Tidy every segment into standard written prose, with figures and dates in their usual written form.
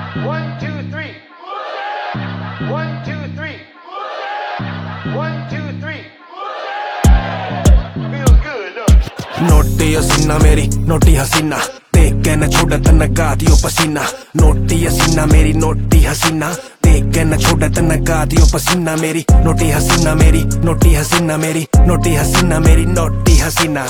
1, 2, 3. 1, 2, 3. 1, 2, 3. Feel good, naughty हसीना मेरी naughty हसीना देख के न छोड़त न गादियो पसीना। नोटी हसीना मेरी नोटी हसीना देख के न छोड़त न गादियो पसीना मेरी। नोटी हसीना मेरी नोटी हसीना मेरी नोटी हसीना मेरी नोटी हसीना।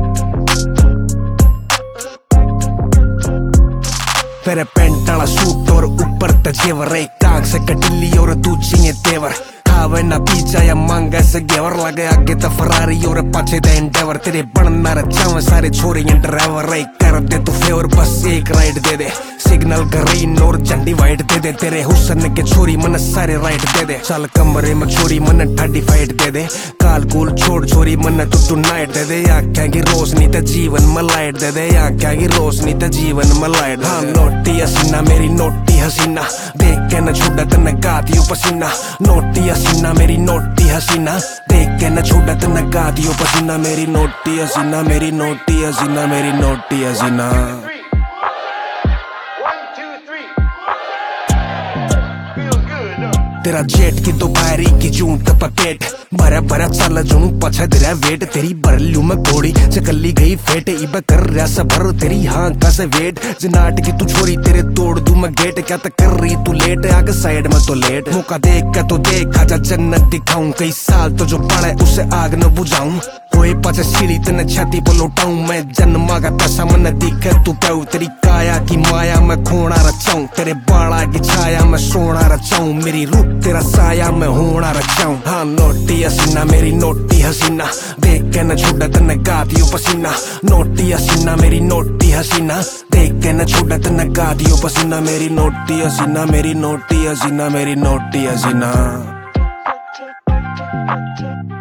तेरे पेंट वाला सूट और ऊपर तजेवर, एक आंख से कटिली और दूजी है तेवर। खावे ना पीछा या मांगे से गेवर, लगे आगे तो फरारी और पाछे तो एंडेवर। तेरे बनना रचावे सारे छोरे ड्राइवर, एक कर दे तू फेवर बस एक राइड दे दे। सिग्नल ग्रीन और झंडी वाइट दे दे। तेरे हुस्न के छोरी मन सारे राइट दे दे। चल कमरे में छोरी मन 35 दे दे। काल कूल छोड़ छोरी मन तू नाइट दे दे। आँखें की रोशनी ते जीवन में लाइट दे दे। आँखें की रोशनी ते जीवन में लाइट। हाँ नोटी हसीना मेरी नोटी हसीना देख के न छुड़त न गादियो पसीना। नोटी हसीना मेरी नोटी हसीना देख के न छुड़त न गादियो पसीना मेरी। नोटी हसीना मेरी नोटी हसीना मेरी नोटी हसीना। 1, 2, 3. Feel good, तेरा जेट की दोपहरी की जूट पपेट भरा भरा चल जूं पछा तेरा वेट। तेरी बरलू में घोड़ी चकली गई फेट इब कर रहा सबर तेरी हाँ का से वेट। जनाट की तू छोरी तेरे तोड़ दूं मैं गेट। क्या तक कर रही तू लेट आगे साइड में तो लेट। मौका देख के तो देख आजा जन्नत दिखाऊं। कई साल तो जो पड़े उसे आग न बुझाऊं। कोई पचे सीढ़ी तेने छाती पर लौटाऊं। मैं जन्मा का पैसा मन दिखे तू पाऊ। तेरी काया की माया मैं खोना रचाऊं। तेरे बाड़ा की छाया मैं सोना रचाऊं। मेरी रूप तेरा साया मैं होना रचाऊं। हाँ नोटी हसीना मेरी नोटी हसीना देख के न छुड़त न गादियो पसीना। नोटी हसीना मेरी नोटी हसीना देख के न छुड़त न गादियो पसीना मेरी। नोटी हसीना मेरी नोटी हसीना मेरी नोटी हसीना।